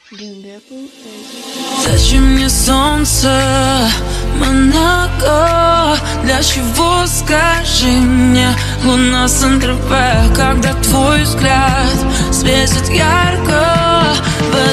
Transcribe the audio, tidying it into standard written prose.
Зачем мне солнце, Монако? Для чего, скажи мне, луна Сент-Тропе? Когда твой взгляд светит ярко в